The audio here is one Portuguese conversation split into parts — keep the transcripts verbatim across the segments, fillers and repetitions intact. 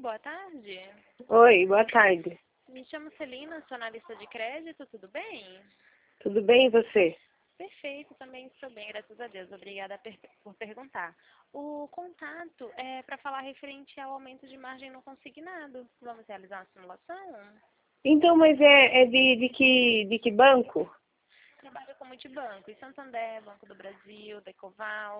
boa tarde. Oi, boa tarde. Me chamo Celina, sou analista de crédito, tudo bem? Tudo bem e você? Perfeito, também estou bem, graças a Deus. Obrigada per por perguntar. O contato é para falar referente ao aumento de margem no consignado. Vamos realizar uma simulação? Então, mas é, é de, de, que, de que banco? Trabalho com multibanco, Santander, Banco do Brasil, Decoval.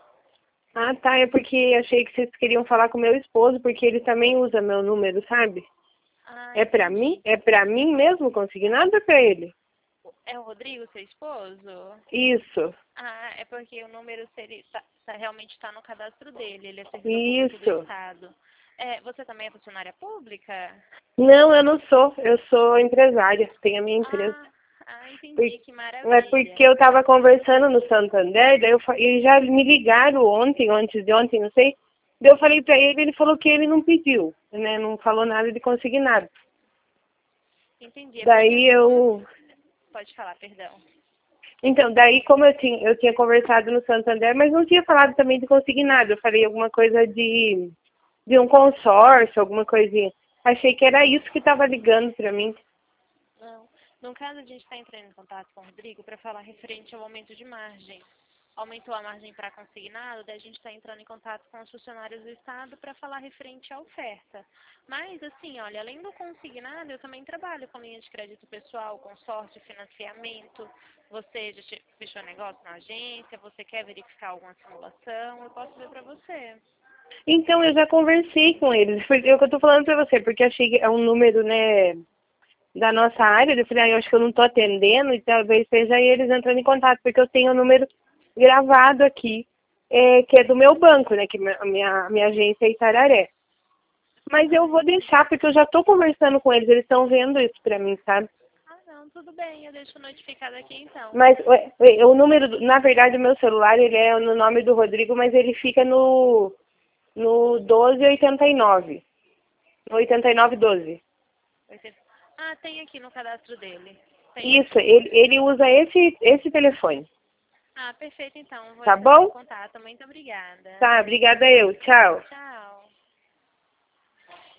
Ah, tá, é porque achei que vocês queriam falar com meu esposo, porque ele também usa meu número, sabe? Ah, É pra entendi. mim? É pra mim mesmo consignado ou é pra ele? É o Rodrigo, seu esposo? Isso, Ah, é porque o número seria, tá, tá- realmente está no cadastro dele, ele é servidor público do isso. Estado. É, você também é funcionária pública? Não, eu não sou, eu sou empresária, tenho a minha empresa. Ah, ah Por- entendi, que É porque maravilha. eu tava conversando no Santander, daí eu, fa- eles já me ligaram ontem, ou antes de ontem, não sei. Daí eu falei pra ele, ele falou que ele não pediu, né? Não falou nada de consignado. Entendi, é porque Daí assim, como... eu. Pode falar, perdão. Então, daí como eu tinha, eu tinha conversado no Santander, mas não tinha falado também de consignado. Eu falei alguma coisa de, de um consórcio, alguma coisinha. Achei que era isso que estava ligando para mim. Não. No caso, a gente está entrando em contato com o Rodrigo para falar referente ao aumento de margem. Aumentou a margem para consignado, daí a gente está entrando em contato com os funcionários do Estado para falar referente à oferta. Mas, assim, olha, além do consignado, eu também trabalho com linha de crédito pessoal, consórcio, financiamento. Você já te- fechou negócio na agência, você quer verificar alguma simulação, eu posso ver para você. Então, eu já conversei com eles. Foi o que eu tô falando para você, porque achei que é um número, né, da nossa área. Eu falei, ah, eu acho que eu não tô atendendo, e talvez seja eles entrando em contato, porque eu tenho o número gravado aqui, é, que é do meu banco, né, que a minha, a minha agência é Itararé. Mas eu vou deixar, porque eu já estou conversando com eles, eles estão vendo isso pra mim, sabe? Ah, não, tudo bem, eu deixo notificado aqui então. Mas ué, ué, o número, do- na verdade, o meu celular, ele é no nome do Rodrigo, mas ele fica no, no doze oitenta e nove. No oitenta e nove doze. Você- Ah, tem aqui no cadastro dele. Tem Isso, aqui. ele, ele usa esse, esse telefone. Ah, perfeito então. Vou Tá entrar em bom? contato. Muito obrigada. Tá, obrigada eu. Tchau. Tchau.